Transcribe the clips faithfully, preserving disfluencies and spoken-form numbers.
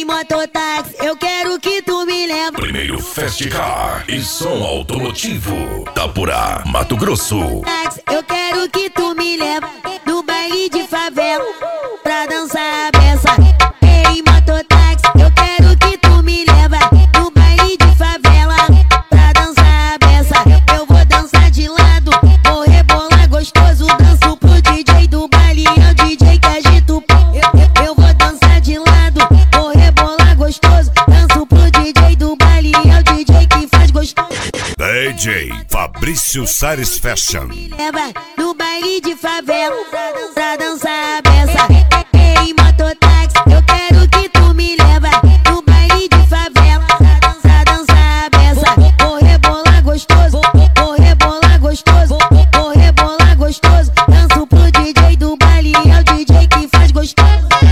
Ei, mototáxi, eu quero que tu me leva. Primeiro Fast Car e som automotivo. Tapurá, Mato Grosso. Táxi, eu quero que tu me leva no baile de favela pra dançar a beça. Ei, mototáxi, eu quero que tu me leva no baile de favela pra dançar a beça. Eu vou dançar de lado, vou rebolar gostoso. Danço pro D J do baile, é o D J que agita o pé. Eu, eu, eu vou dançar de lado, vou rebolar gostoso. Danço pro D J do baile, é o D J que faz gostoso. D J Fabrício Sares Fashion. Me leva no baile de favela pra dançar a beça. Ei, mototáxi, eu quero que tu me leva no baile de favela pra dançar a beça. Vou rebolar gostoso, vou rebolar gostoso, vou rebolar gostoso. Danço pro D J do baile, é o D J que faz gostoso.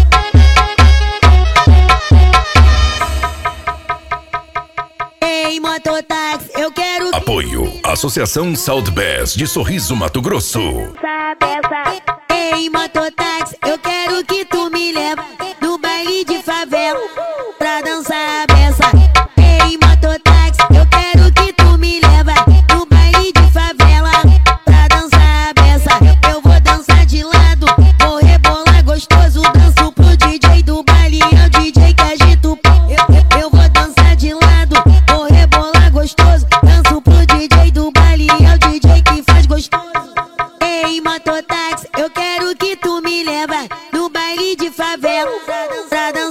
Ei, mototáxi, eu quero. Apoio Associação South Bass de Sorriso, Mato Grosso. Ei, mototáxi, eu quero que tu me leva no baile de favela pra dançar a beça. Ei, mototáxi, eu quero que tu me leva no baile de favela pra dançar a beça. Eu vou dançar de lado, vou rebolar gostoso. Danço pro D J do baile, é o D J que agita o pé. Eu, eu, eu vou dançar de lado, vou rebolar gostoso. Danço pro D J do baile, é o D J que faz gostoso. Ei, mototáxi, eu quero que tu me leva no baile de favela pra dançar.